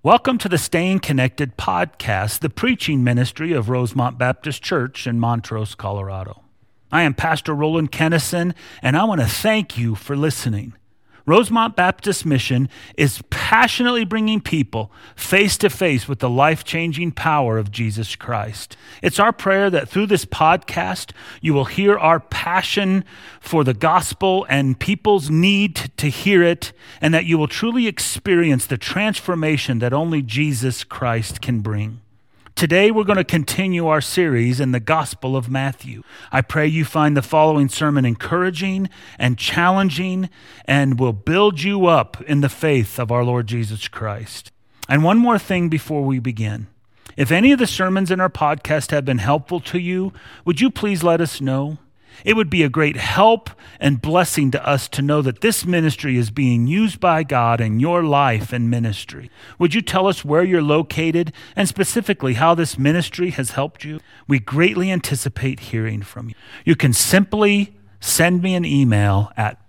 Welcome to the Staying Connected podcast, the preaching ministry of Rosemont Baptist Church in Montrose, Colorado. I am Pastor Roland Kennison, and I want to thank you for listening. Rosemont Baptist Mission is passionately bringing people face to face with the life-changing power of Jesus Christ. It's our prayer that through this podcast, you will hear our passion for the gospel and people's need to hear it, and that you will truly experience the transformation that only Jesus Christ can bring. Today, we're going to continue our series in the Gospel of Matthew. I pray you find the following sermon encouraging and challenging and will build you up in the faith of our Lord Jesus Christ. And one more thing before we begin. If any of the sermons in our podcast have been helpful to you, would you please let us know? It would be a great help and blessing to us to know that this ministry is being used by God in your life and ministry. Would you tell us where you're located and specifically how this ministry has helped you? We greatly anticipate hearing from you. You can simply send me an email at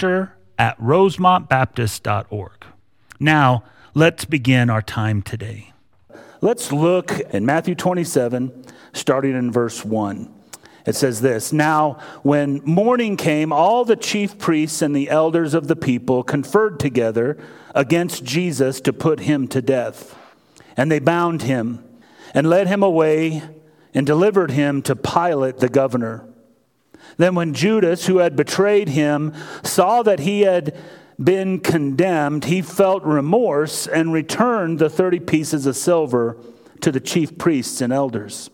pastor@rosemontbaptist.org. Now, let's begin our time today. Let's look at Matthew 27, starting in verse 1. It says this, "Now, when morning came, all the chief priests and the elders of the people conferred together against Jesus to put him to death. And they bound him and led him away and delivered him to Pilate the governor. Then when Judas, who had betrayed him, saw that he had been condemned, he felt remorse and returned the 30 pieces of silver to the chief priests and elders,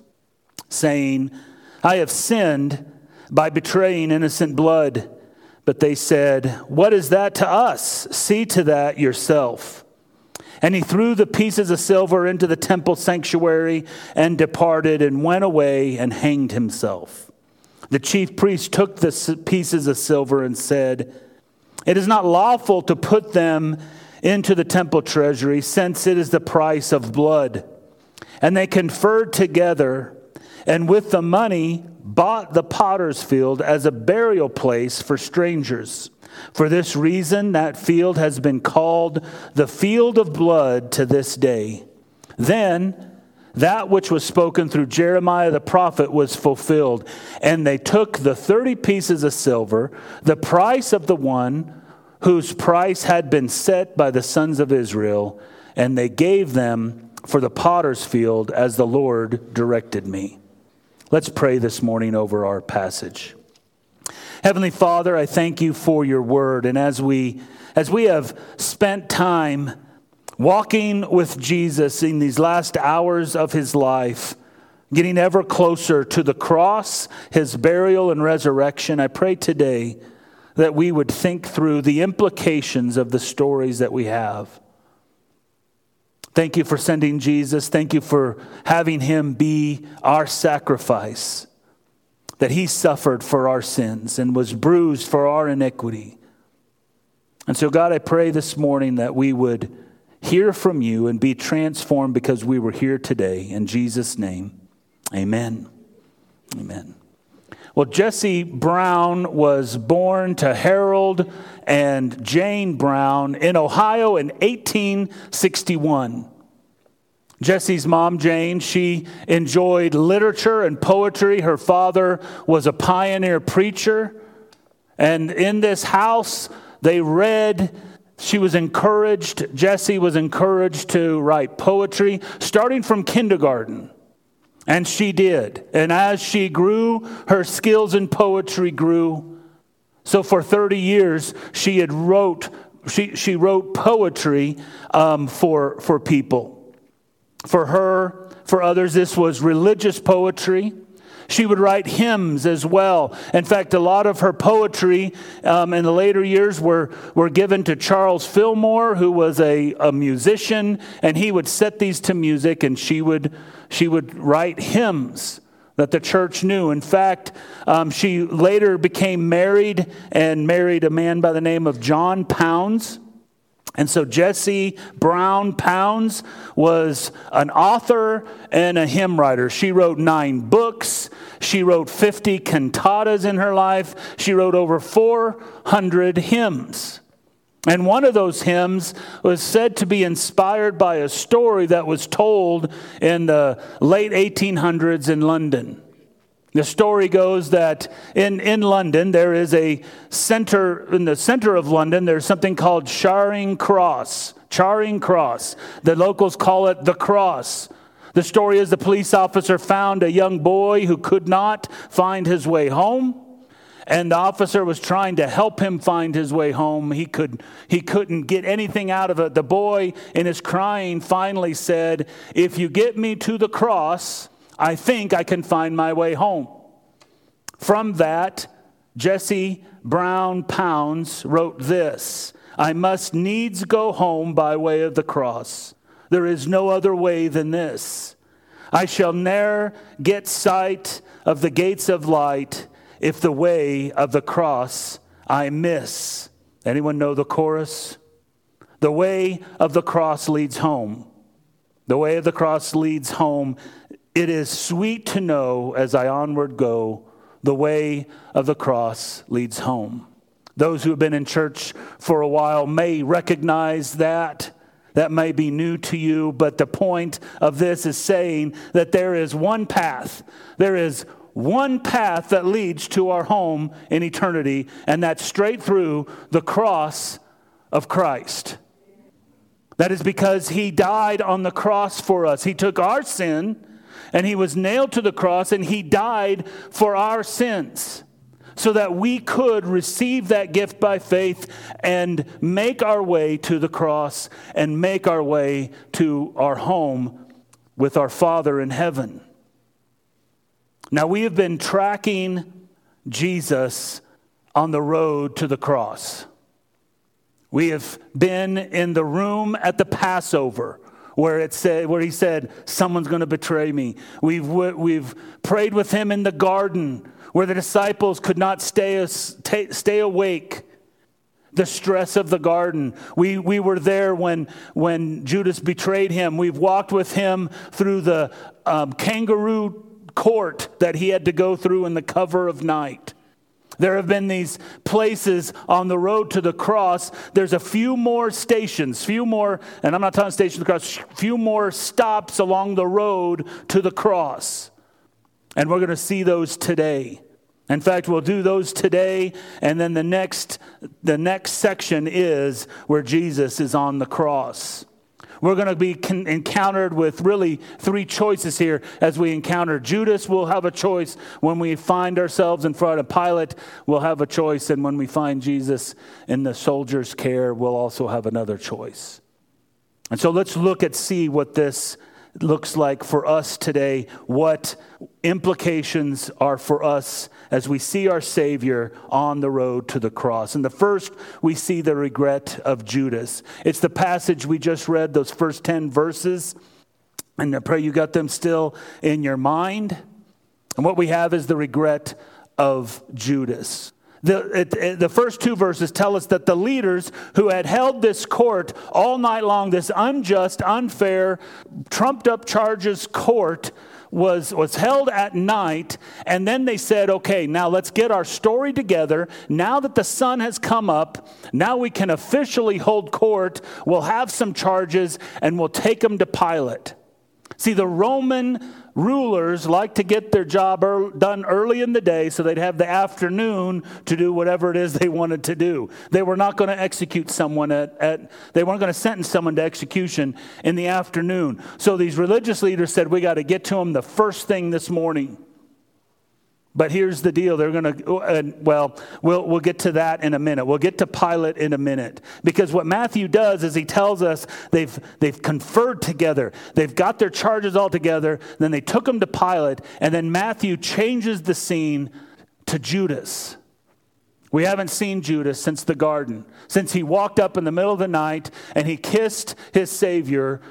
saying, 'I have sinned by betraying innocent blood.' But they said, 'What is that to us? See to that yourself.' And he threw the pieces of silver into the temple sanctuary and departed and went away and hanged himself. The chief priest took the pieces of silver and said, 'It is not lawful to put them into the temple treasury, since it is the price of blood.' And they conferred together, and with the money bought the potter's field as a burial place for strangers. For this reason, that field has been called the field of blood to this day. Then that which was spoken through Jeremiah the prophet was fulfilled. And they took the 30 pieces of silver, the price of the one whose price had been set by the sons of Israel, and they gave them for the potter's field as the Lord directed me." Let's pray this morning over our passage. Heavenly Father, I thank you for your word. And as we have spent time walking with Jesus in these last hours of his life, getting ever closer to the cross, his burial and resurrection, I pray today that we would think through the implications of the stories that we have. Thank you for sending Jesus. Thank you for having him be our sacrifice, that he suffered for our sins and was bruised for our iniquity. And so, God, I pray this morning that we would hear from you and be transformed because we were here today. In Jesus' name, amen. Amen. Well, Jesse Brown was born to Harold and Jane Brown in Ohio in 1861. Jesse's mom, Jane, she enjoyed literature and poetry. Her father was a pioneer preacher. And in this house, they read. She was encouraged, Jessie was encouraged to write poetry, starting from kindergarten. And she did. And as she grew, her skills in poetry grew. So for 30 years, she wrote poetry for people. For her, for others, this was religious poetry. She would write hymns as well. In fact, a lot of her poetry in the later years were given to Charles Fillmore, who was a musician, and he would set these to music, and she would write hymns that the church knew. In fact, she later became married and married a man by the name of John Pounds. And so Jessie Brown Pounds was an author and a hymn writer. She wrote 9 books. She wrote 50 cantatas in her life. She wrote over 400 hymns. And one of those hymns was said to be inspired by a story that was told in the late 1800s in London. The story goes that in London, there is a center, in the center of London, there's something called Charing Cross. Charing Cross. The locals call it the Cross. The story is the police officer found a young boy who could not find his way home. And the officer was trying to help him find his way home. He couldn't get anything out of it. The boy, in his crying, finally said, "If you get me to the cross, I think I can find my way home." From that, Jesse Brown Pounds wrote this: "I must needs go home by way of the cross. There is no other way than this. I shall ne'er get sight of the gates of light if the way of the cross I miss." Anyone know the chorus? The way of the cross leads home. The way of the cross leads home. It is sweet to know as I onward go, the way of the cross leads home. Those who have been in church for a while may recognize that. That may be new to you, but the point of this is saying that there is one path. There is one path that leads to our home in eternity, and that's straight through the cross of Christ. That is because he died on the cross for us. He took our sin, and he was nailed to the cross, and he died for our sins, so that we could receive that gift by faith and make our way to the cross and make our way to our home with our Father in heaven. Now, we have been tracking Jesus on the road to the cross. We have been in the room at the Passover where he said, "Someone's going to betray me." We've prayed with him in the garden where the disciples could not stay awake. The stress of the garden. We were there when Judas betrayed him. We've walked with him through the kangaroo court that he had to go through in the cover of night. There have been these places on the road to the cross. There's a few more stations, and I'm not talking stations to the cross, few more stops along the road to the cross. And we're going to see those today. In fact, we'll do those today, and then the next section is where Jesus is on the cross. We're going to be encountered with really three choices here as we encounter Judas. We'll have a choice when we find ourselves in front of Pilate. We'll have a choice, and when we find Jesus in the soldier's care, we'll also have another choice. And so let's see what this looks like for us today, what implications are for us as we see our Savior on the road to the cross. And the first, we see the regret of Judas. It's the passage we just read, those first 10 verses. And I pray you got them still in your mind. And what we have is the regret of Judas. The first two verses tell us that the leaders who had held this court all night long, this unjust, unfair, trumped up charges court, was held at night, and then they said, okay, now let's get our story together. Now that the sun has come up, now we can officially hold court. We'll have some charges, and we'll take them to Pilate. See, the Roman rulers like to get their job done early in the day so they'd have the afternoon to do whatever it is they wanted to do. They were not going to execute someone they weren't going to sentence someone to execution in the afternoon. So these religious leaders said, we got to get to them the first thing this morning. But here's the deal. They're going to, we'll get to that in a minute. We'll get to Pilate in a minute. Because what Matthew does is he tells us they've conferred together. They've got their charges all together. Then they took them to Pilate. And then Matthew changes the scene to Judas. We haven't seen Judas since the garden. Since he walked up in the middle of the night and he kissed his Savior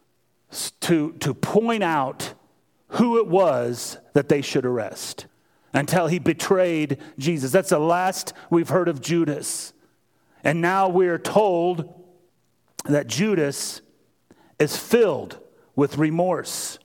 to point out who it was that they should arrest. Until he betrayed Jesus. That's the last we've heard of Judas. And now we're told that Judas is filled with remorse.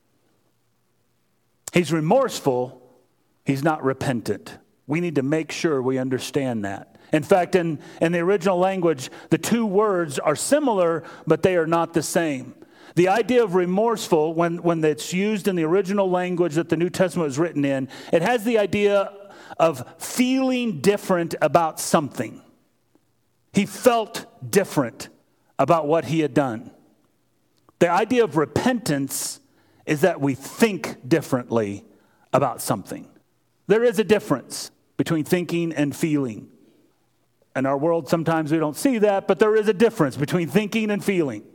He's remorseful. He's not repentant. We need to make sure we understand that. In fact, in the original language, the two words are similar, but they are not the same. The idea of remorseful, when it's used in the original language that the New Testament was written in, it has the idea of feeling different about something. He felt different about what he had done. The idea of repentance is that we think differently about something. There is a difference between thinking and feeling. In our world, sometimes we don't see that, but there is a difference between thinking and feeling.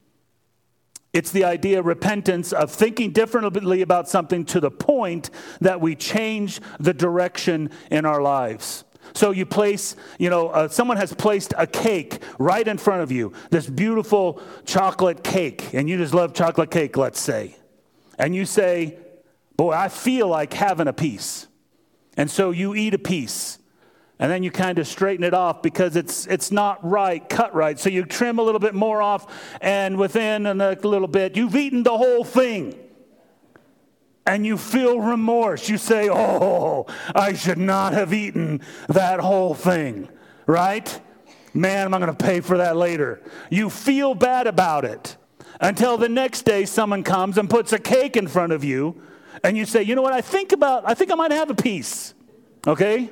It's the idea of repentance, of thinking differently about something to the point that we change the direction in our lives. So you place, someone has placed a cake right in front of you, this beautiful chocolate cake, and you just love chocolate cake, let's say. And you say, boy, I feel like having a piece. And so you eat a piece. And then you kind of straighten it off because it's not cut right. So you trim a little bit more off, and within a little bit, you've eaten the whole thing. And you feel remorse. You say, oh, I should not have eaten that whole thing, right? Man, I'm going to pay for that later. You feel bad about it until the next day someone comes and puts a cake in front of you, and you say, you know what, I think I might have a piece, okay?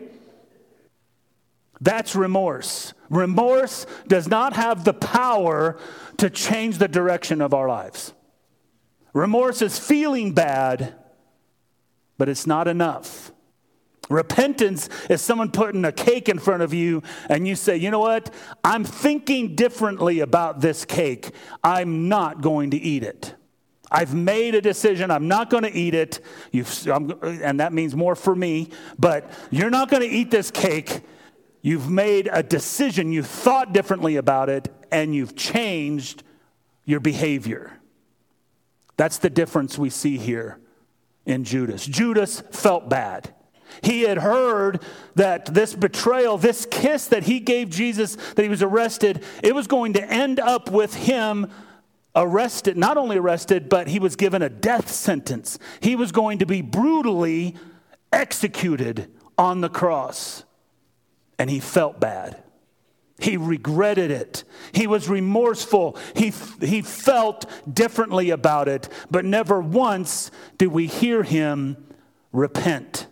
That's remorse. Remorse does not have the power to change the direction of our lives. Remorse is feeling bad, but it's not enough. Repentance is someone putting a cake in front of you and you say, you know what? I'm thinking differently about this cake. I'm not going to eat it. I've made a decision. I'm not going to eat it. And that means more for me. But you're not going to eat this cake. You've made a decision. You've thought differently about it, and you've changed your behavior. That's the difference we see here in Judas. Judas felt bad. He had heard that this betrayal, this kiss that he gave Jesus, that he was arrested, it was going to end up with him arrested, not only arrested, but he was given a death sentence. He was going to be brutally executed on the cross. And he felt bad. He regretted it. He was remorseful. He felt differently about it. But never once did we hear him repent.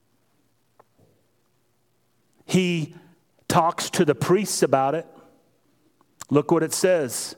He talks to the priests about it. Look what it says.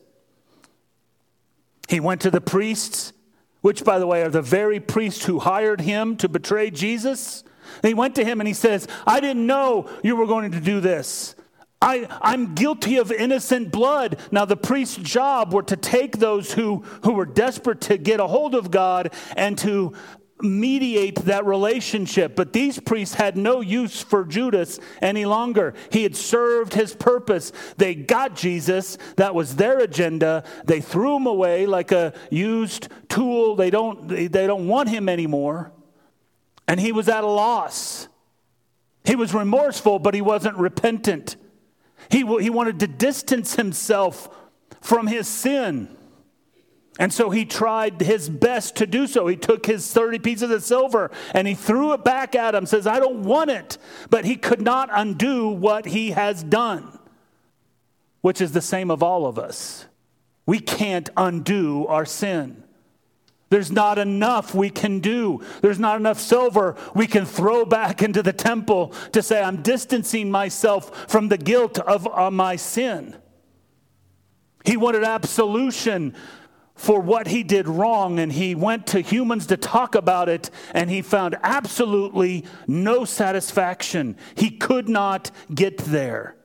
He went to the priests, which, by the way, are the very priests who hired him to betray Jesus. And he went to him and he says, I didn't know you were going to do this. I'm guilty of innocent blood. Now, the priest's job were to take those who were desperate to get a hold of God and to mediate that relationship. But these priests had no use for Judas any longer. He had served his purpose. They got Jesus. That was their agenda. They threw him away like a used tool. They don't want him anymore. And he was at a loss. He was remorseful, but he wasn't repentant. He wanted to distance himself from his sin. And so he tried his best to do so. He took his 30 pieces of silver and he threw it back at him, says, I don't want it. But he could not undo what he has done, which is the same of all of us. We can't undo our sin. There's not enough we can do. There's not enough silver we can throw back into the temple to say, I'm distancing myself from the guilt of my sin. He wanted absolution for what he did wrong, and he went to humans to talk about it, and he found absolutely no satisfaction. He could not get there.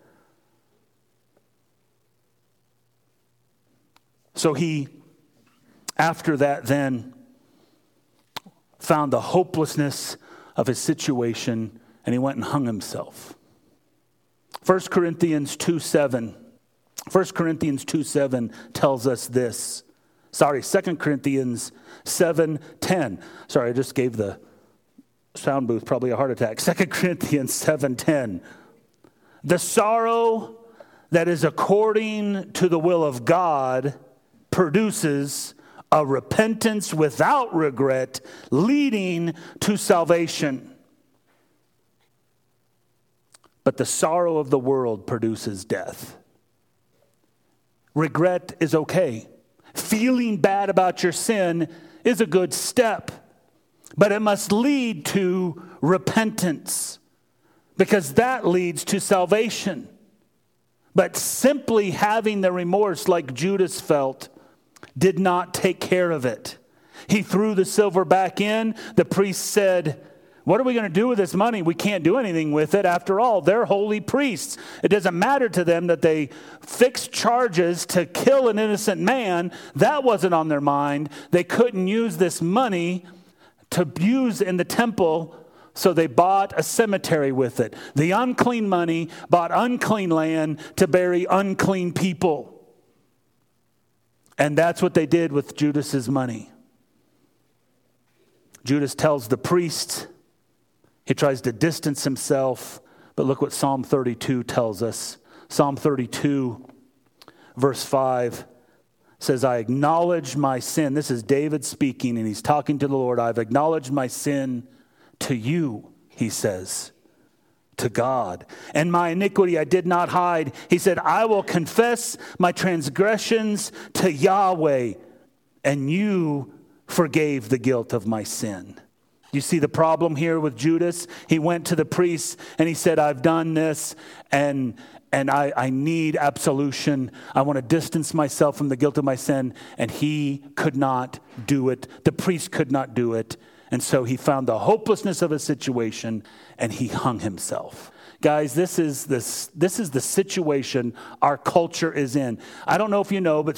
So he, after that, then found the hopelessness of his situation, and he went and hung himself. 1 Corinthians 2:7 tells us this. 2 Corinthians 7:10. Sorry, I just gave the sound booth probably a heart attack. 2 Corinthians 7:10. The sorrow that is according to the will of God produces a repentance without regret, leading to salvation. but the sorrow of the world produces death. Regret is okay. Feeling bad about your sin is a good step, but it must lead to repentance, because that leads to salvation. But simply having the remorse like Judas felt did not take care of it. He threw the silver back in. The priest said, "What are we going to do with this money? We can't do anything with it. After all, they're holy priests. It doesn't matter to them that they fixed charges to kill an innocent man. That wasn't on their mind. They couldn't use this money to use in the temple, so they bought a cemetery with it. The unclean money bought unclean land to bury unclean people." And that's what they did with Judas's money. Judas tells the priest, he tries to distance himself, but look what Psalm 32 tells us. Psalm 32, verse 5 says, "I acknowledge my sin." This is David speaking, and he's talking to the Lord. "I've acknowledged my sin to you," he says, to God. "And my iniquity I did not hide." He said, "I will confess my transgressions to Yahweh, and you forgave the guilt of my sin." You see the problem here with Judas? He went to the priest and he said, "I've done this and I need absolution. I want to distance myself from the guilt of my sin." And he could not do it. The priest could not do it. And so he found the hopelessness of a situation and he hung himself. Guys, this is the situation our culture is in. I don't know if you know,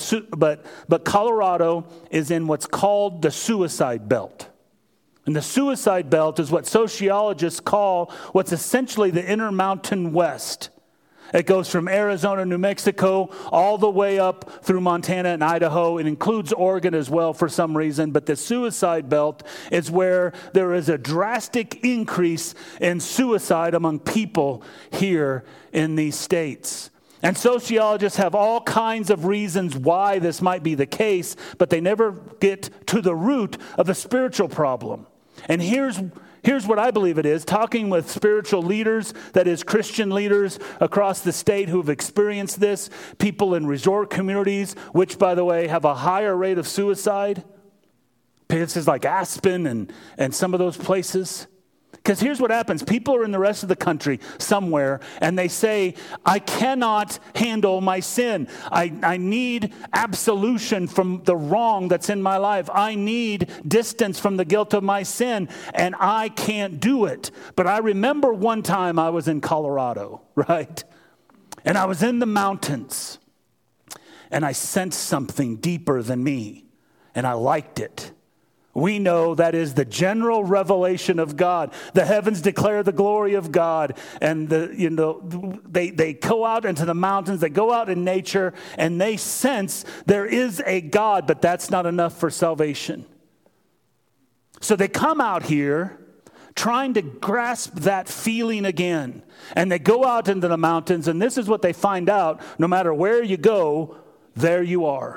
but Colorado is in what's called the suicide belt. And the suicide belt is what sociologists call what's essentially the Intermountain West. It goes from Arizona, New Mexico, all the way up through Montana and Idaho. It includes Oregon as well for some reason. But the suicide belt is where there is a drastic increase in suicide among people here in these states. And sociologists have all kinds of reasons why this might be the case, but they never get to the root of the spiritual problem. And here's what I believe it is. Talking with spiritual leaders, that is Christian leaders across the state who have experienced this, people in resort communities, which, by the way, have a higher rate of suicide. Places like Aspen and some of those places. Because here's what happens. People are in the rest of the country somewhere, and they say, "I cannot handle my sin. I need absolution from the wrong that's in my life. I need distance from the guilt of my sin, and I can't do it." But I remember one time I was in Colorado, right? And I was in the mountains, and I sensed something deeper than me, and I liked it. We know that is the general revelation of God. The heavens declare the glory of God. And they go out into the mountains, they go out in nature, and they sense there is a God, but that's not enough for salvation. So they come out here trying to grasp that feeling again. And they go out into the mountains, and this is what they find out. No matter where you go, there you are.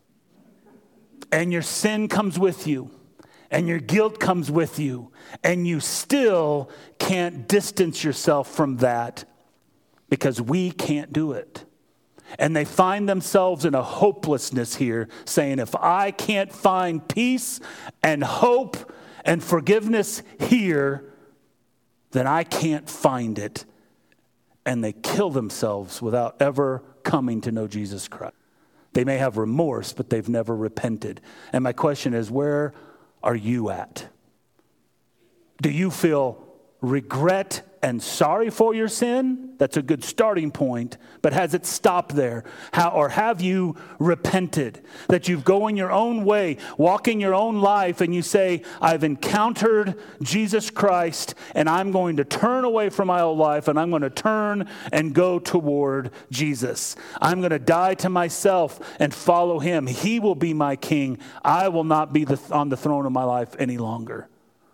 And your sin comes with you. And your guilt comes with you, and you still can't distance yourself from that because we can't do it. And they find themselves in a hopelessness here, saying, if I can't find peace and hope and forgiveness here, then I can't find it. And they kill themselves without ever coming to know Jesus Christ. They may have remorse, but they've never repented. And my question is, where are you at? Do you feel regret and sorry for your sin? That's a good starting point, but has it stopped there? Or have you repented? That you've going your own way, walking your own life, and you say, I've encountered Jesus Christ, and I'm going to turn away from my old life, and I'm going to turn and go toward Jesus. I'm going to die to myself and follow him. He will be my king. I will not be on the throne of my life any longer.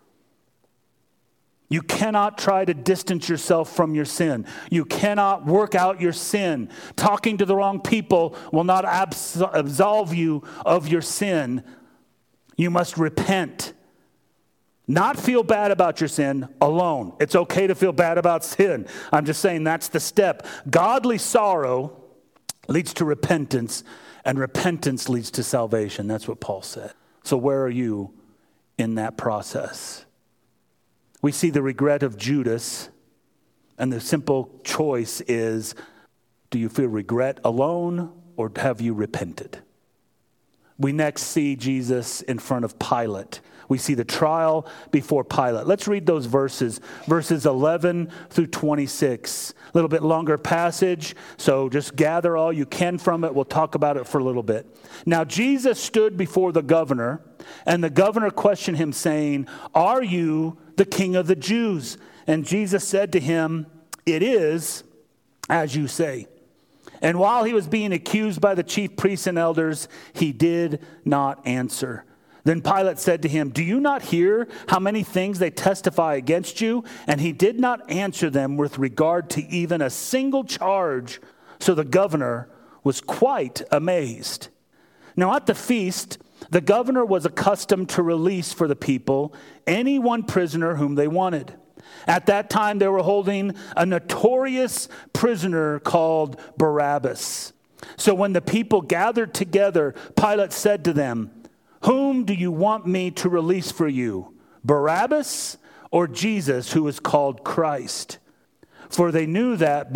You cannot try to distance yourself from your sin. You cannot work out your sin. Talking to the wrong people will not absolve you of your sin. You must repent. Not feel bad about your sin alone. It's okay to feel bad about sin. I'm just saying that's the step. Godly sorrow leads to repentance, and repentance leads to salvation. That's what Paul said. So where are you in that process? We see the regret of Judas, and the simple choice is, do you feel regret alone, or have you repented? We next see Jesus in front of Pilate. We see the trial before Pilate. Let's read those verses 11 through 26. A little bit longer passage, so just gather all you can from it. We'll talk about it for a little bit. Now Jesus stood before the governor, and the governor questioned him, saying, "Are you the king of the Jews?" And Jesus said to him, "It is as you say." And while he was being accused by the chief priests and elders, he did not answer. Then Pilate said to him, "Do you not hear how many things they testify against you?" And he did not answer them with regard to even a single charge. So the governor was quite amazed. Now at the feast, the governor was accustomed to release for the people any one prisoner whom they wanted. At that time, they were holding a notorious prisoner called Barabbas. So when the people gathered together, Pilate said to them, "Whom do you want me to release for you, Barabbas or Jesus, who is called Christ?" For he knew that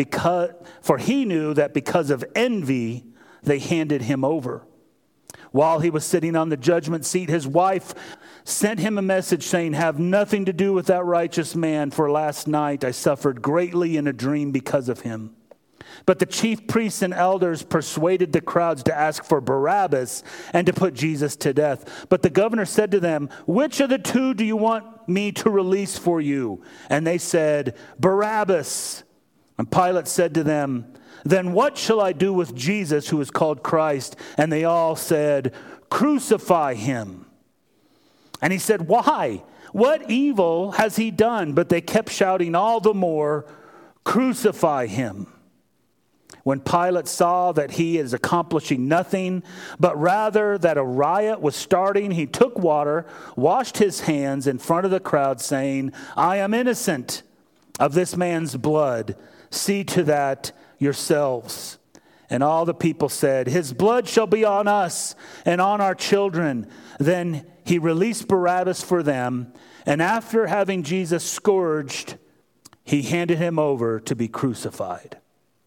because of envy, they handed him over. While he was sitting on the judgment seat, his wife sent him a message saying, "Have nothing to do with that righteous man, for last night I suffered greatly in a dream because of him." But the chief priests and elders persuaded the crowds to ask for Barabbas and to put Jesus to death. But the governor said to them, "Which of the two do you want me to release for you?" And they said, "Barabbas." And Pilate said to them, "Then what shall I do with Jesus, who is called Christ?" And they all said, "Crucify him." And he said, "Why? What evil has he done?" But they kept shouting all the more, "Crucify him." When Pilate saw that he is accomplishing nothing, but rather that a riot was starting, he took water, washed his hands in front of the crowd, saying, "I am innocent of this man's blood. See to that yourselves." And all the people said, "His blood shall be on us and on our children." Then he released Barabbas for them, and after having Jesus scourged, he handed him over to be crucified.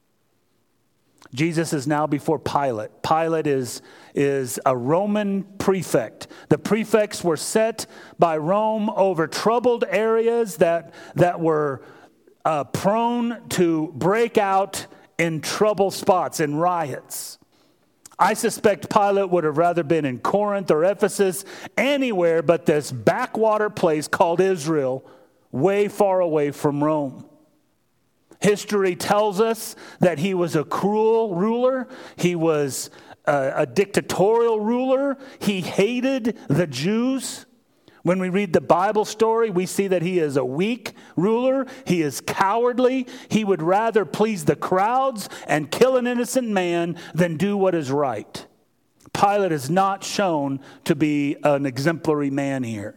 Jesus is now before Pilate. Pilate is a Roman prefect. The prefects were set by Rome over troubled areas that were prone to break out in trouble spots, in riots. I suspect Pilate would have rather been in Corinth or Ephesus, anywhere but this backwater place called Israel, way far away from Rome. History tells us that he was a cruel ruler. He was a dictatorial ruler. He hated the Jews. When we read the Bible story, we see that he is a weak ruler. He is cowardly. He would rather please the crowds and kill an innocent man than do what is right. Pilate is not shown to be an exemplary man here.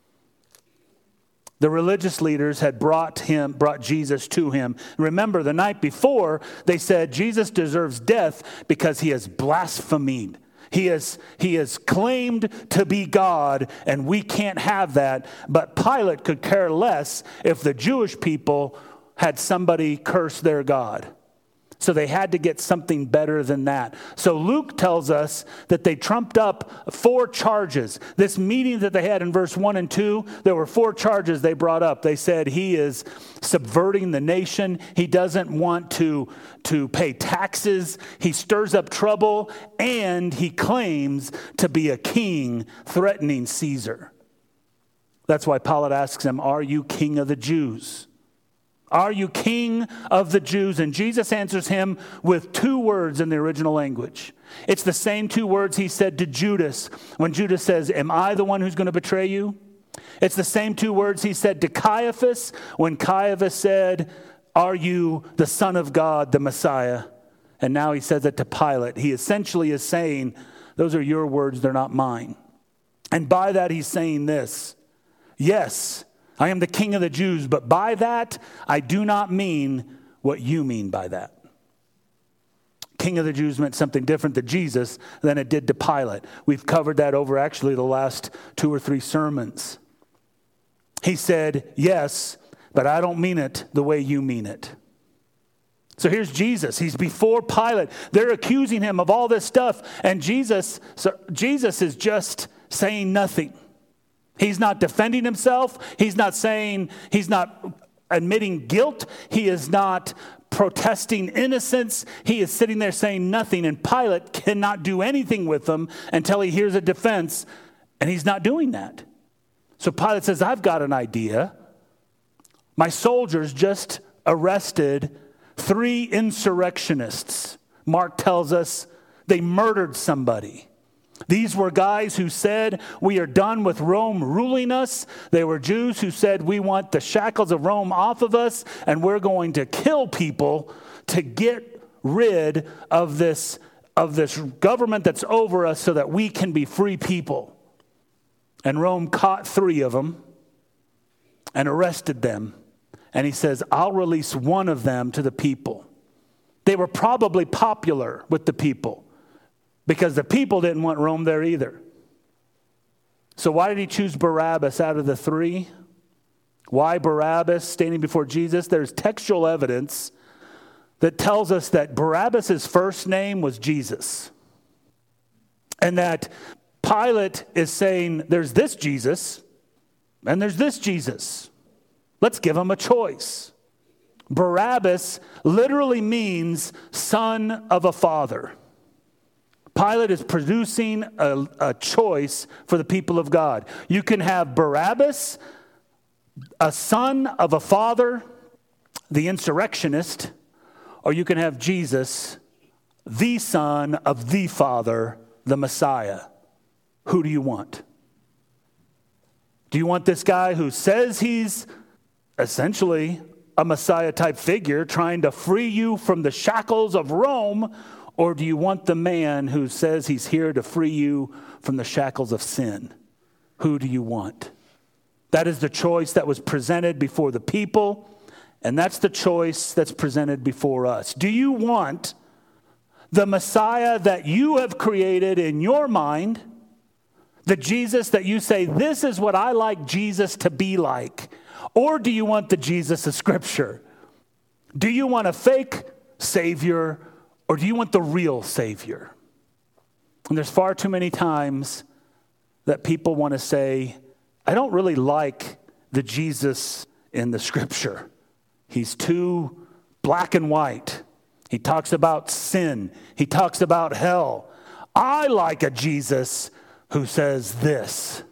The religious leaders had brought Jesus to him. Remember, the night before, they said Jesus deserves death because he has blasphemed. He has claimed to be God, and we can't have that. But Pilate could care less if the Jewish people had somebody curse their God. So they had to get something better than that. So Luke tells us that they trumped up 4 charges. This meeting that they had in verse 1 and 2, there were 4 charges they brought up. They said he is subverting the nation. He doesn't want to pay taxes. He stirs up trouble. And he claims to be a king, threatening Caesar. That's why Pilate asks him, "Are you king of the Jews? Are you king of the Jews?" And Jesus answers him with 2 words in the original language. It's the same 2 words he said to Judas when Judas says, "Am I the one who's going to betray you?" It's the same 2 words he said to Caiaphas when Caiaphas said, "Are you the Son of God, the Messiah?" And now he says it to Pilate. He essentially is saying, those are your words, they're not mine. And by that he's saying this: yes, I am the King of the Jews, but by that, I do not mean what you mean by that. King of the Jews meant something different to Jesus than it did to Pilate. We've covered that over actually the last 2 or 3 sermons. He said, yes, but I don't mean it the way you mean it. So here's Jesus. He's before Pilate. They're accusing him of all this stuff. And Jesus is just saying nothing. He's not defending himself. He's not admitting guilt. He is not protesting innocence. He is sitting there saying nothing. And Pilate cannot do anything with him until he hears a defense. And he's not doing that. So Pilate says, I've got an idea. My soldiers just arrested 3 insurrectionists. Mark tells us they murdered somebody. These were guys who said, we are done with Rome ruling us. They were Jews who said, we want the shackles of Rome off of us, and we're going to kill people to get rid of this government that's over us so that we can be free people. And Rome caught 3 of them and arrested them. And he says, I'll release one of them to the people. They were probably popular with the people because the people didn't want Rome there either. So why did he choose Barabbas out of the 3? Why Barabbas standing before Jesus? There's textual evidence that tells us that Barabbas' first name was Jesus. And that Pilate is saying, there's this Jesus and there's this Jesus. Let's give him a choice. Barabbas literally means son of a father. Pilate is producing a choice for the people of God. You can have Barabbas, a son of a father, the insurrectionist, or you can have Jesus, the son of the Father, the Messiah. Who do you want? Do you want this guy who says he's essentially a Messiah-type figure trying to free you from the shackles of Rome, or do you want the man who says he's here to free you from the shackles of sin? Who do you want? That is the choice that was presented before the people, and that's the choice that's presented before us. Do you want the Messiah that you have created in your mind, the Jesus that you say, this is what I like Jesus to be like? Or do you want the Jesus of Scripture? Do you want a fake Savior, or do you want the real Savior? And there's far too many times that people want to say, I don't really like the Jesus in the Scripture. He's too black and white. He talks about sin. He talks about hell. I like a Jesus who says this,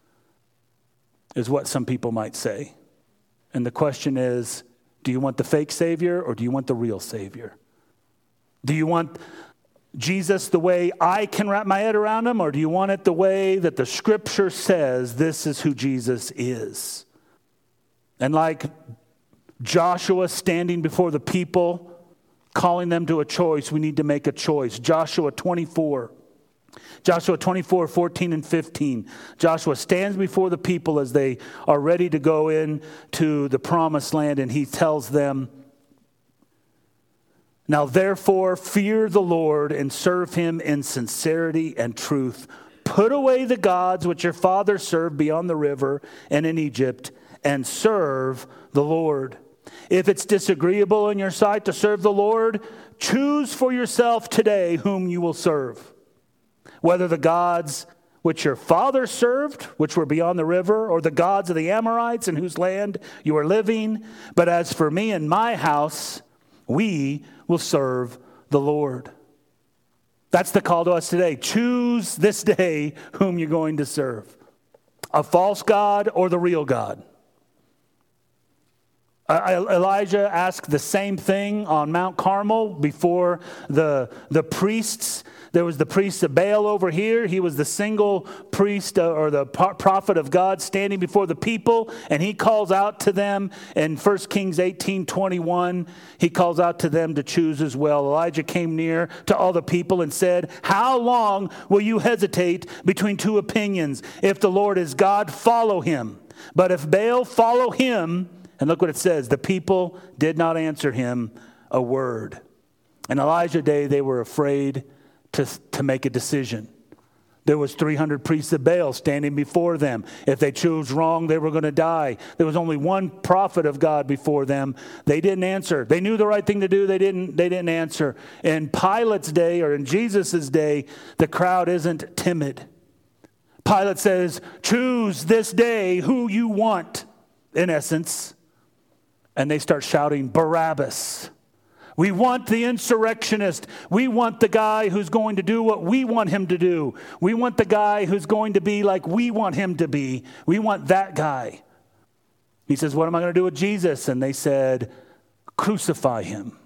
is what some people might say. And the question is, do you want the fake Savior or do you want the real Savior? Do you want Jesus the way I can wrap my head around him, or do you want it the way that the Scripture says this is who Jesus is? And like Joshua standing before the people, calling them to a choice, we need to make a choice. Joshua 24, 14 and 15. Joshua stands before the people as they are ready to go into the promised land, and he tells them, now therefore fear the Lord and serve him in sincerity and truth. Put away the gods which your fathers served beyond the river and in Egypt, and serve the Lord. If it's disagreeable in your sight to serve the Lord, choose for yourself today whom you will serve. Whether the gods which your fathers served, which were beyond the river, or the gods of the Amorites in whose land you are living. But as for me and my house, we will serve the Lord. That's the call to us today. Choose this day whom you're going to serve. A false god or the real God. Elijah asked the same thing on Mount Carmel before the priests. There was the priest of Baal over here. He was the single priest or the prophet of God standing before the people, and he calls out to them in 1 Kings 18:21. He calls out to them to choose as well. Elijah came near to all the people and said, how long will you hesitate between two opinions? If the Lord is God, follow him. But if Baal, follow him. And look what it says. The people did not answer him a word. In Elijah's day, they were afraid to make a decision. There was 300 priests of Baal standing before them. If they chose wrong, they were going to die. There was only one prophet of God before them. They didn't answer. They knew the right thing to do. They didn't answer. In Pilate's day, or in Jesus' day, the crowd isn't timid. Pilate says, choose this day who you want, in essence. And they start shouting, Barabbas. We want the insurrectionist. We want the guy who's going to do what we want him to do. We want the guy who's going to be like we want him to be. We want that guy. He says, what am I going to do with Jesus? And they said, crucify him.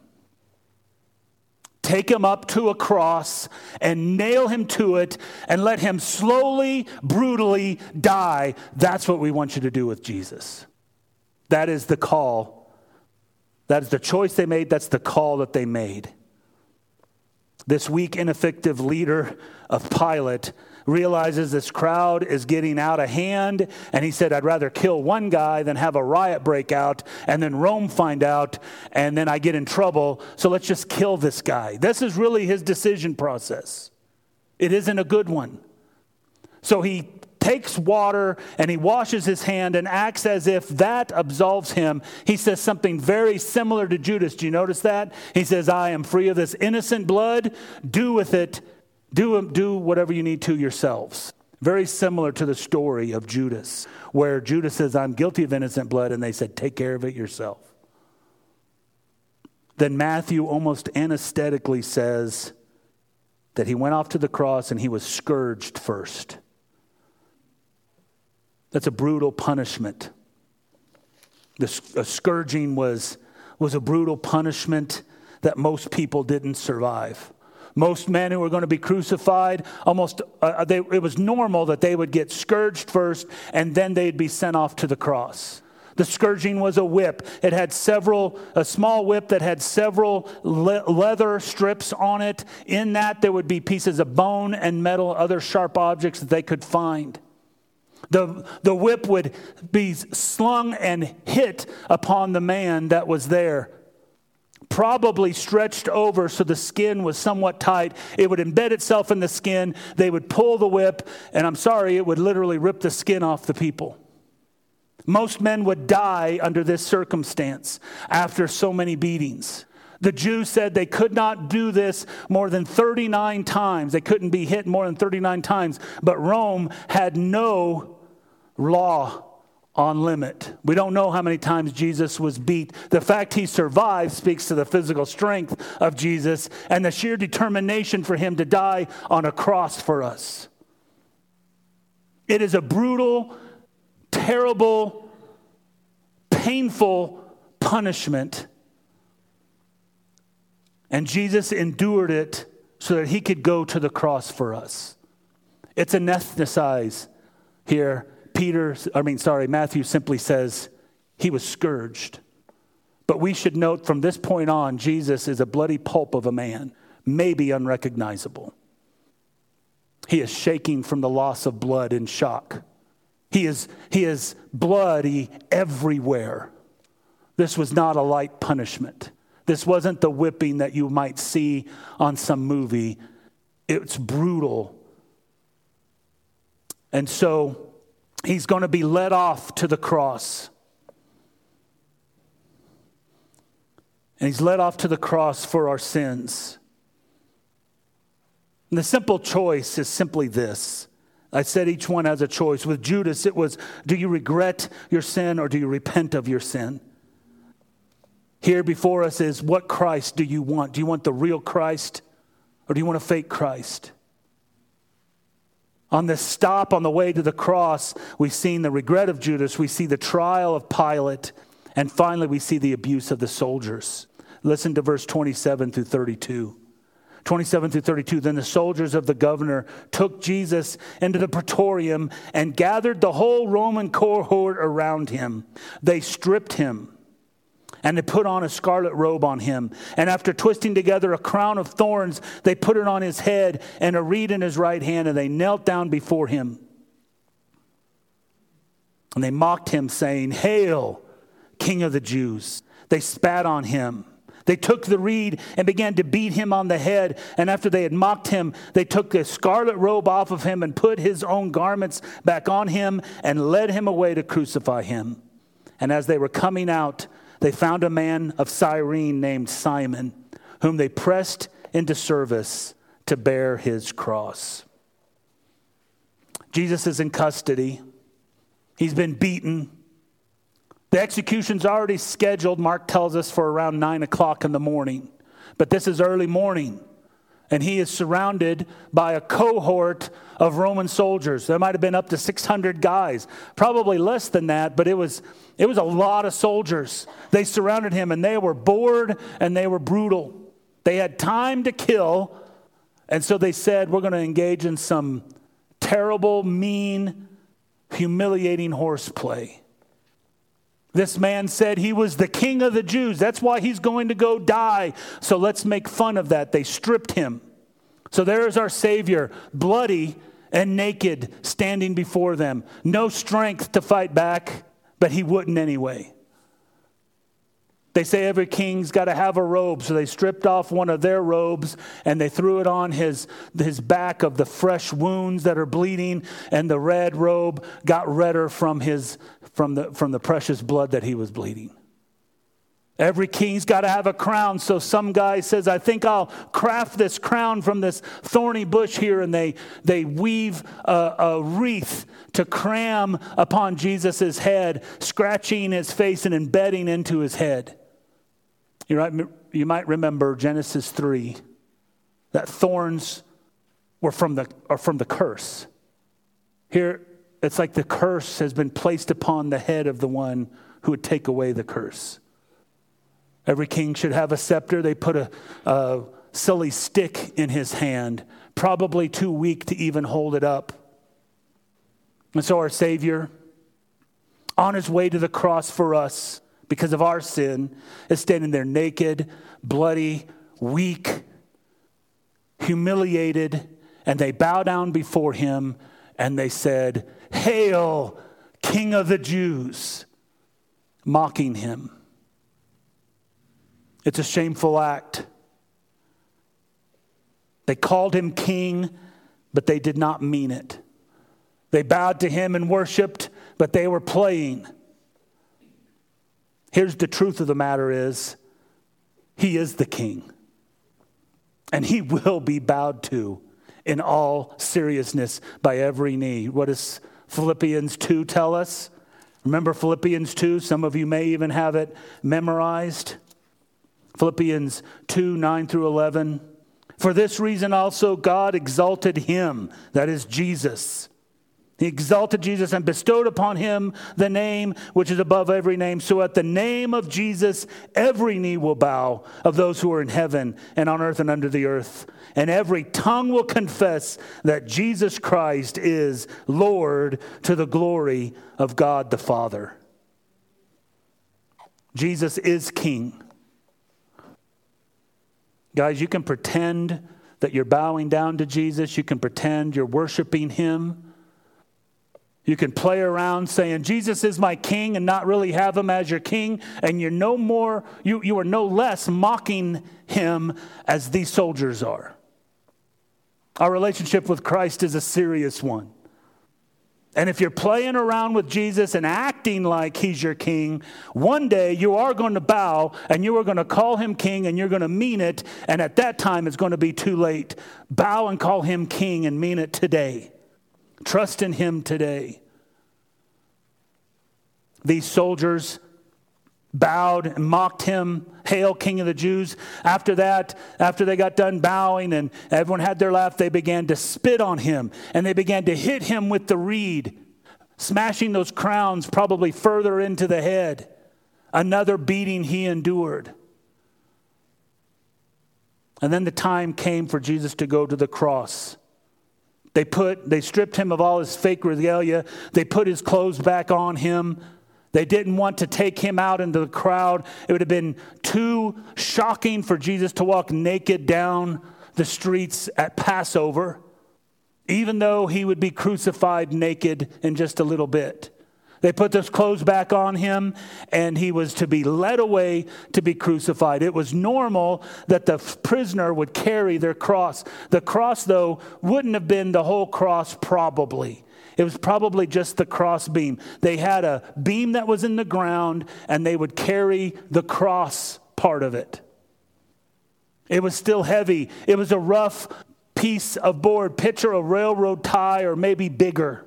Take him up to a cross and nail him to it and let him slowly, brutally die. That's what we want you to do with Jesus. That is the call. That is the choice they made. That's the call that they made. This weak, ineffective leader of Pilate realizes this crowd is getting out of hand. And he said, I'd rather kill one guy than have a riot break out and then Rome find out and then I get in trouble. So let's just kill this guy. This is really his decision process. It isn't a good one. So he takes water and he washes his hand and acts as if that absolves him. He says something very similar to Judas. Do you notice that? He says, I am free of this innocent blood. Do with it. Do whatever you need to yourselves. Very similar to the story of Judas, where Judas says, I'm guilty of innocent blood. And they said, take care of it yourself. Then Matthew almost anesthetically says that he went off to the cross and he was scourged first. That's a brutal punishment. A scourging was a brutal punishment that most people didn't survive. Most men who were going to be crucified, it was normal that they would get scourged first and then they'd be sent off to the cross. The scourging was a whip. It had a small whip that had several leather strips on it. In that, there would be pieces of bone and metal, other sharp objects that they could find. The whip would be slung and hit upon the man that was there. Probably stretched over so the skin was somewhat tight. It would embed itself in the skin. They would pull the whip, and I'm sorry, it would literally rip the skin off the people. Most men would die under this circumstance after so many beatings. The Jews said they could not do this more than 39 times. They couldn't be hit more than 39 times. But Rome had no law on limit. We don't know how many times Jesus was beat. The fact he survived speaks to the physical strength of Jesus and the sheer determination for him to die on a cross for us. It is a brutal, terrible, painful punishment. And Jesus endured it so that he could go to the cross for us. It's anesthetized here. Matthew simply says he was scourged. But we should note from this point on, Jesus is a bloody pulp of a man, maybe unrecognizable. He is shaking from the loss of blood in shock. He is bloody everywhere. This was not a light punishment. This wasn't the whipping that you might see on some movie. It's brutal. And so he's going to be led off to the cross. And he's led off to the cross for our sins. And the simple choice is simply this. I said each one has a choice. With Judas, it was, do you regret your sin or do you repent of your sin? Here before us is, what Christ do you want? Do you want the real Christ or do you want a fake Christ? On this stop on the way to the cross, we've seen the regret of Judas. We see the trial of Pilate. And finally, we see the abuse of the soldiers. Listen to verse 27 through 32. 27 through 32, then the soldiers of the governor took Jesus into the praetorium and gathered the whole Roman cohort around him. They stripped him and they put on a scarlet robe on him. And after twisting together a crown of thorns, they put it on his head and a reed in his right hand, and they knelt down before him. And they mocked him, saying, "Hail, King of the Jews." They spat on him. They took the reed and began to beat him on the head. And after they had mocked him, they took the scarlet robe off of him and put his own garments back on him and led him away to crucify him. And as they were coming out, they found a man of Cyrene named Simon, whom they pressed into service to bear his cross. Jesus is in custody. He's been beaten. The execution's already scheduled, Mark tells us, for around 9 o'clock in the morning. But this is early morning, and he is surrounded by a cohort of Roman soldiers. There might have been up to 600 guys, probably less than that, but it was a lot of soldiers. They surrounded him, and they were bored, and they were brutal. They had time to kill, and so they said, "We're going to engage in some terrible, mean, humiliating horseplay." This man said he was the King of the Jews. That's why he's going to go die. So let's make fun of that. They stripped him. So there is our Savior, bloody and naked, standing before them. No strength to fight back, but he wouldn't anyway. They say every king's got to have a robe, so they stripped off one of their robes and they threw it on his back of the fresh wounds that are bleeding, and the red robe got redder from the precious blood that he was bleeding. Every king's got to have a crown, so some guy says, "I think I'll craft this crown from this thorny bush here," and they weave a wreath to cram upon Jesus' head, scratching his face and embedding into his head. You might remember Genesis 3, that thorns are from the curse. Here, it's like the curse has been placed upon the head of the one who would take away the curse. Every king should have a scepter. They put a silly stick in his hand, probably too weak to even hold it up. And so our Savior, on his way to the cross for us, because of our sin, is standing there naked, bloody, weak, humiliated, and they bow down before him and they said, "Hail, King of the Jews," mocking him. It's a shameful act. They called him king, but they did not mean it. They bowed to him and worshiped, but they were playing. Here's the truth of the matter is, he is the king. And he will be bowed to in all seriousness by every knee. What does Philippians 2 tell us? Remember Philippians 2? Some of you may even have it memorized. Philippians 2, 9 through 11. "For this reason also God exalted him," that is Jesus. He exalted Jesus and bestowed upon him the name which is above every name. So at the name of Jesus, every knee will bow, of those who are in heaven and on earth and under the earth. And every tongue will confess that Jesus Christ is Lord, to the glory of God the Father. Jesus is King. Guys, you can pretend that you're bowing down to Jesus. You can pretend you're worshiping him. You can play around saying, "Jesus is my king," and not really have him as your king. And you're no more, you are no less mocking him as these soldiers are. Our relationship with Christ is a serious one. And if you're playing around with Jesus and acting like he's your king, one day you are going to bow and you are going to call him king and you're going to mean it. And at that time, it's going to be too late. Bow and call him king and mean it today. Trust in him today. These soldiers bowed and mocked him, "Hail, King of the Jews." After that, after they got done bowing and everyone had their laugh, they began to spit on him and they began to hit him with the reed, smashing those crowns probably further into the head. Another beating he endured. And then the time came for Jesus to go to the cross. They stripped him of all his fake regalia. They put his clothes back on him. They didn't want to take him out into the crowd. It would have been too shocking for Jesus to walk naked down the streets at Passover, even though he would be crucified naked in just a little bit. They put those clothes back on him, and he was to be led away to be crucified. It was normal that the prisoner would carry their cross. The cross, though, wouldn't have been the whole cross probably. It was probably just the cross beam. They had a beam that was in the ground, and they would carry the cross part of it. It was still heavy. It was a rough piece of board. Picture a railroad tie or maybe bigger.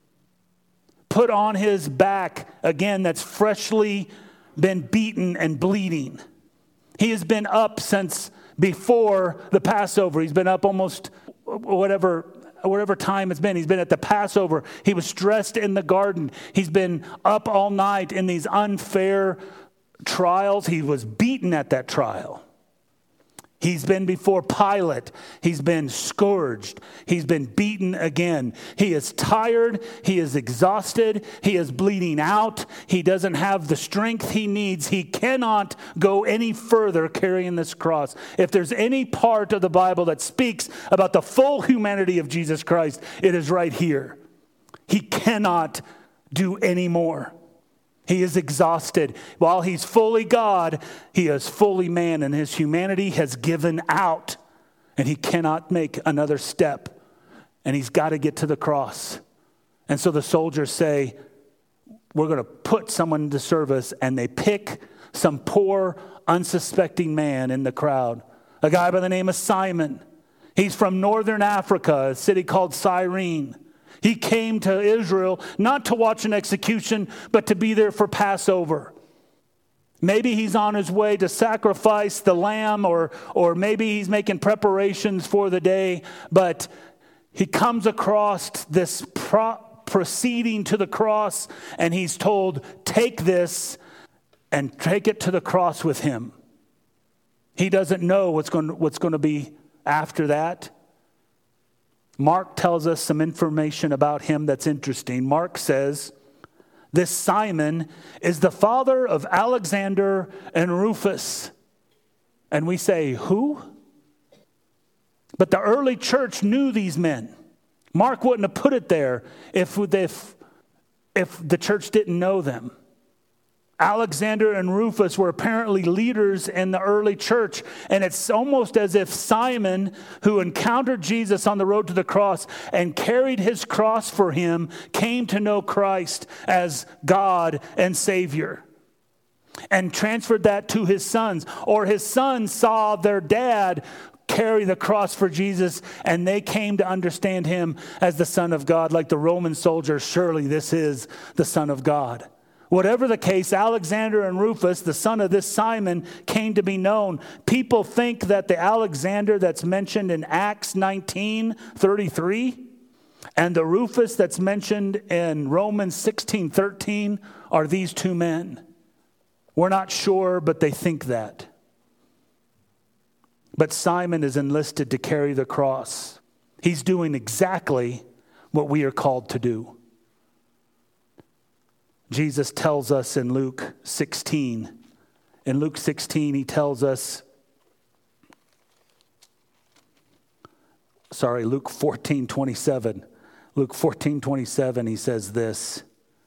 Put on his back, again, that's freshly been beaten and bleeding. He has been up since before the Passover. He's been up almost whatever time it's been. He's been at the Passover. He was dressed in the garden. He's been up all night in these unfair trials. He was beaten at that trial. He's been before Pilate. He's been scourged. He's been beaten again. He is tired. He is exhausted. He is bleeding out. He doesn't have the strength he needs. He cannot go any further carrying this cross. If there's any part of the Bible that speaks about the full humanity of Jesus Christ, it is right here. He cannot do any more. He is exhausted. While he's fully God, he is fully man, and his humanity has given out, and he cannot make another step, and he's got to get to the cross. And so the soldiers say, we're going to put someone to service, and they pick some poor, unsuspecting man in the crowd, a guy by the name of Simon. He's from northern Africa, a city called Cyrene. He came to Israel not to watch an execution, but to be there for Passover. Maybe he's on his way to sacrifice the lamb, or maybe he's making preparations for the day, but he comes across this proceeding to the cross, and he's told, take this and take it to the cross with him. He doesn't know what's going to be after that. Mark tells us some information about him that's interesting. Mark says, this Simon is the father of Alexander and Rufus. And we say, who? But the early church knew these men. Mark wouldn't have put it there if the church didn't know them. Alexander and Rufus were apparently leaders in the early church, and it's almost as if Simon, who encountered Jesus on the road to the cross and carried his cross for him, came to know Christ as God and Savior and transferred that to his sons. Or his sons saw their dad carry the cross for Jesus, and they came to understand him as the Son of God, like the Roman soldiers. Surely this is the Son of God. Whatever the case, Alexander and Rufus, the son of this Simon, came to be known. People think that the Alexander that's mentioned in Acts 19:33 and the Rufus that's mentioned in Romans 16:13 are these two men. We're not sure, but they think that. But Simon is enlisted to carry the cross. He's doing exactly what we are called to do. Jesus tells us in Luke 16. In Luke 16, he tells us, Luke 14:27. Luke 14:27, he says this.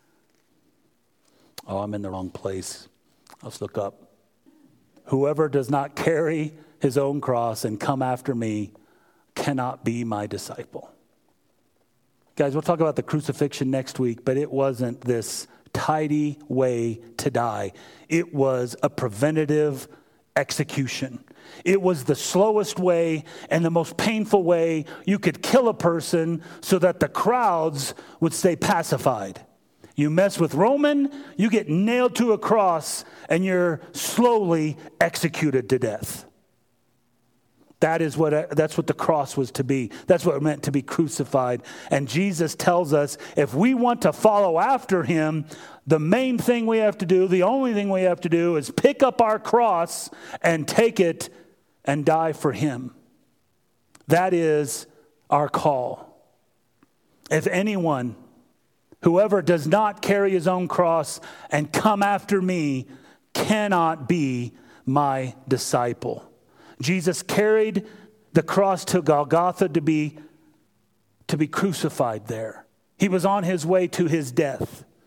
Oh, I'm in the wrong place. Let's look up. Whoever does not carry his own cross and come after me cannot be my disciple. Guys, we'll talk about the crucifixion next week, but it wasn't this tidy way to die. It was a preventative execution. It was the slowest way and the most painful way you could kill a person so that the crowds would stay pacified. You mess with Roman, you get nailed to a cross, and you're slowly executed to death. That's what the cross was to be. That's what it meant to be crucified. And Jesus tells us if we want to follow after him, the main thing we have to do, the only thing we have to do is pick up our cross and take it and die for him. That is our call. If anyone, whoever does not carry his own cross and come after me cannot be my disciple. Jesus carried the cross to Golgotha to be crucified there. He was on his way to his death.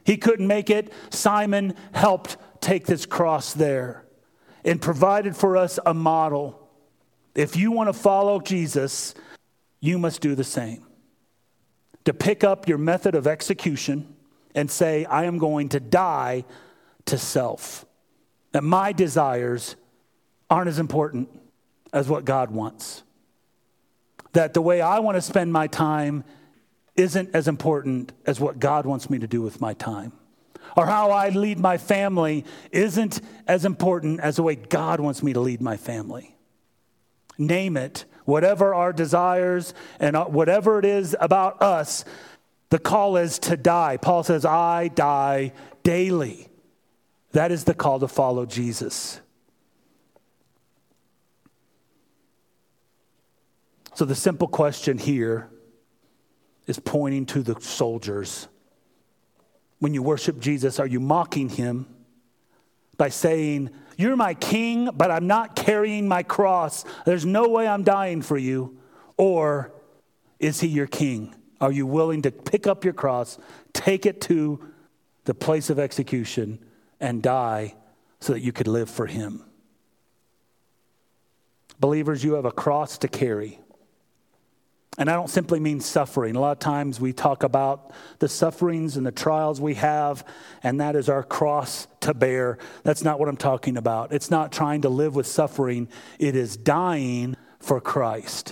He couldn't make it. Simon helped take this cross there and provided for us a model. If you want to follow Jesus, you must do the same. To pick up your method of execution and say, I am going to die to self. That my desires aren't as important as what God wants. That the way I want to spend my time isn't as important as what God wants me to do with my time. Or how I lead my family isn't as important as the way God wants me to lead my family. Name it. Whatever our desires and whatever it is about us, the call is to die. Paul says, I die daily. That is the call to follow Jesus. So the simple question here is pointing to the soldiers. When you worship Jesus, are you mocking him by saying, you're my king, but I'm not carrying my cross. There's no way I'm dying for you. Or is he your king? Are you willing to pick up your cross, take it to the place of execution, and die so that you could live for him? Believers, you have a cross to carry. And I don't simply mean suffering. A lot of times we talk about the sufferings and the trials we have, and that is our cross to bear. That's not what I'm talking about. It's not trying to live with suffering. It is dying for Christ.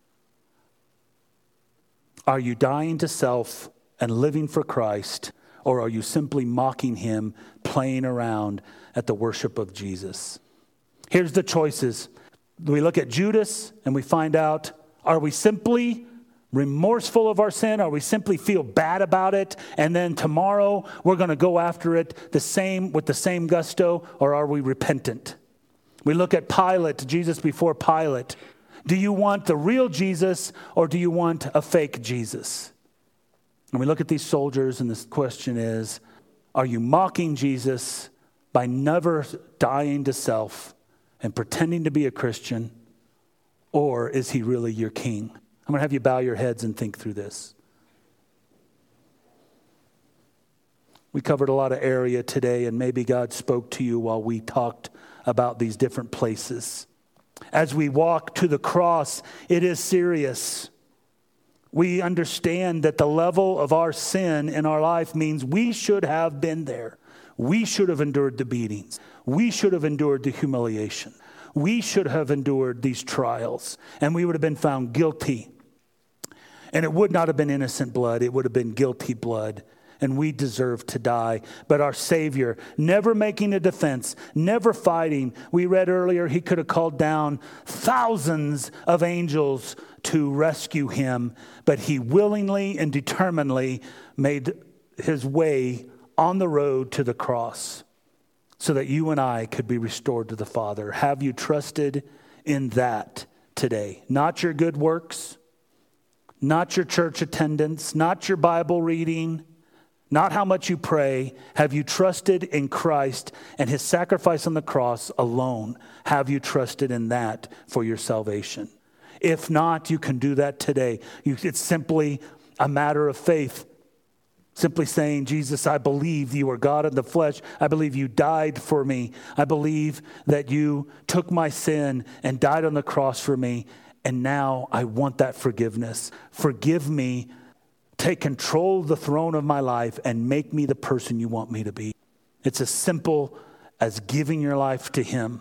Are you dying to self and living for Christ, or are you simply mocking him, playing around at the worship of Jesus? Here's the choices. We look at Judas and we find out, are we simply remorseful of our sin? Are we simply feel bad about it, and then tomorrow we're going to go after it with the same gusto? Or are we repentant? We look at Pilate, Jesus before Pilate. Do you want the real Jesus, or do you want a fake Jesus? And we look at these soldiers, and this question is, are you mocking Jesus by never dying to self and pretending to be a Christian? Or is he really your king? I'm going to have you bow your heads and think through this. We covered a lot of area today, and maybe God spoke to you while we talked about these different places. As we walk to the cross, it is serious. We understand that the level of our sin in our life means we should have been there. We should have endured the beatings. We should have endured the humiliation. We should have endured these trials, and we would have been found guilty. And it would not have been innocent blood. It would have been guilty blood, and we deserve to die. But our Savior, never making a defense, never fighting. We read earlier he could have called down thousands of angels to rescue him, but he willingly and determinedly made his way on the road to the cross, so that you and I could be restored to the Father. Have you trusted in that today? Not your good works, not your church attendance, not your Bible reading, not how much you pray. Have you trusted in Christ and his sacrifice on the cross alone? Have you trusted in that for your salvation? If not, you can do that today. It's simply a matter of faith. Simply saying, Jesus, I believe you are God in the flesh. I believe you died for me. I believe that you took my sin and died on the cross for me. And now I want that forgiveness. Forgive me. Take control of the throne of my life and make me the person you want me to be. It's as simple as giving your life to him.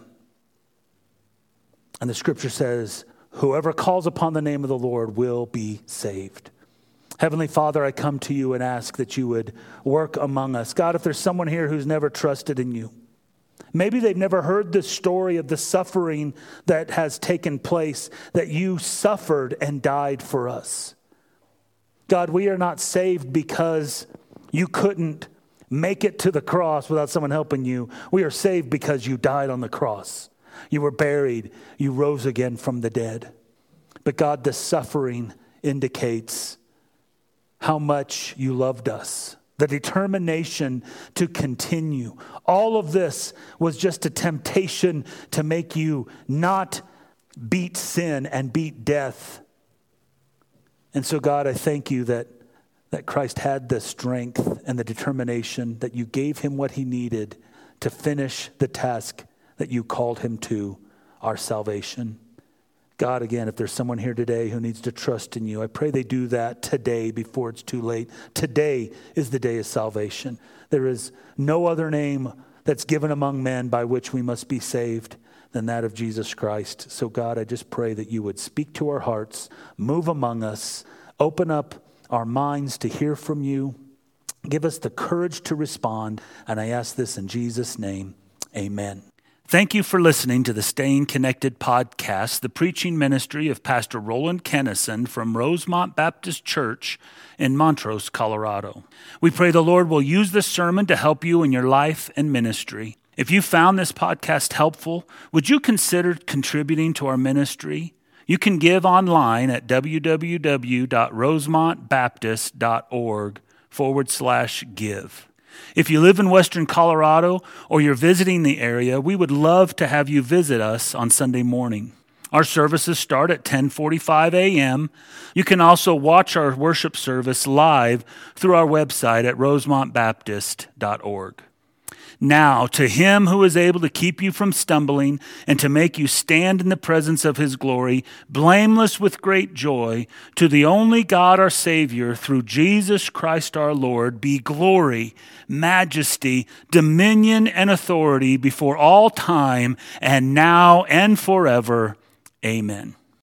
And the scripture says, whoever calls upon the name of the Lord will be saved. Heavenly Father, I come to you and ask that you would work among us. God, if there's someone here who's never trusted in you, maybe they've never heard the story of the suffering that has taken place, that you suffered and died for us. God, we are not saved because you couldn't make it to the cross without someone helping you. We are saved because you died on the cross. You were buried. You rose again from the dead. But God, the suffering indicates how much you loved us, the determination to continue. All of this was just a temptation to make you not beat sin and beat death. And so, God, I thank you that that Christ had the strength and the determination, that you gave him what he needed to finish the task that you called him to, our salvation. God, again, if there's someone here today who needs to trust in you, I pray they do that today before it's too late. Today is the day of salvation. There is no other name that's given among men by which we must be saved than that of Jesus Christ. So God, I just pray that you would speak to our hearts, move among us, open up our minds to hear from you, give us the courage to respond. And I ask this in Jesus' name, amen. Thank you for listening to the Staying Connected podcast, the preaching ministry of Pastor Roland Kennison from Rosemont Baptist Church in Montrose, Colorado. We pray the Lord will use this sermon to help you in your life and ministry. If you found this podcast helpful, would you consider contributing to our ministry? You can give online at www.rosemontbaptist.org/give. If you live in Western Colorado or you're visiting the area, we would love to have you visit us on Sunday morning. Our services start at 10:45 a.m. You can also watch our worship service live through our website at rosemontbaptist.org. Now, to him who is able to keep you from stumbling and to make you stand in the presence of his glory, blameless with great joy, to the only God our Savior, through Jesus Christ our Lord, be glory, majesty, dominion, and authority before all time, and now and forever. Amen.